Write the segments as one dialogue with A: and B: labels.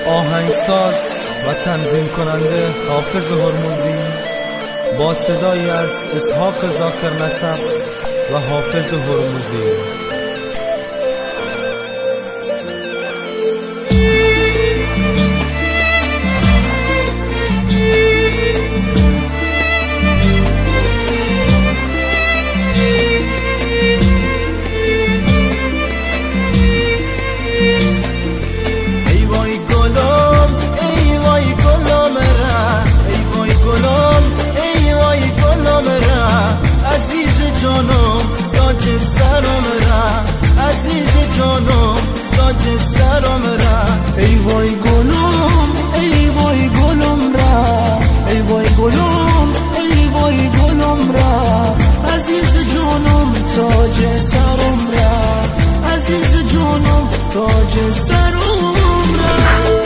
A: آهنگساز و تنظیم کننده حافظ هرمزی با صدایی از اسحاق ذاکر نسب و حافظ هرمزی.
B: ای وای گلم ای وای گلم را ای وای گلم ای وای گلم را عزیز جانم تاج سرم را عزیز جانم تاج سرم را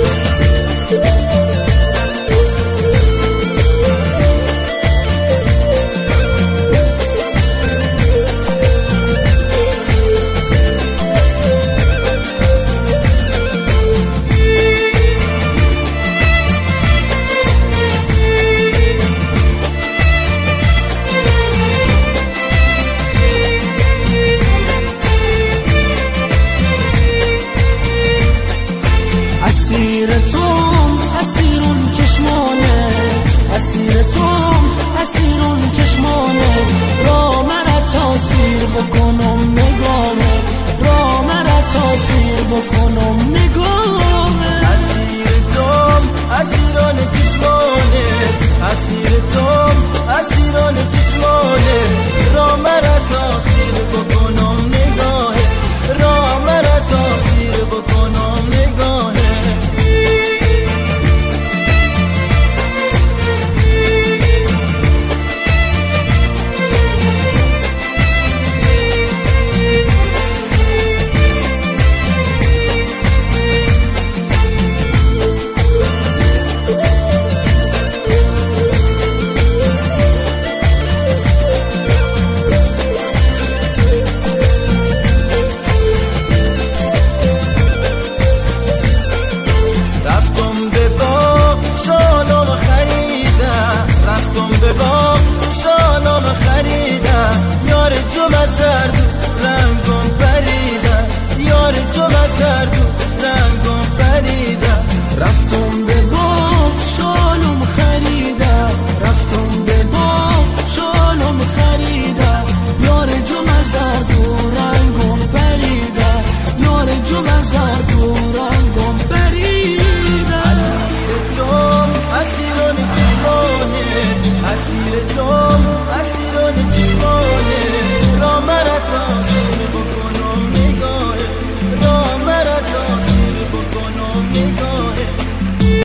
B: اسیرون چشمانه را مرا تاثیر بکنم نگانه را مرا تاثیر بکنم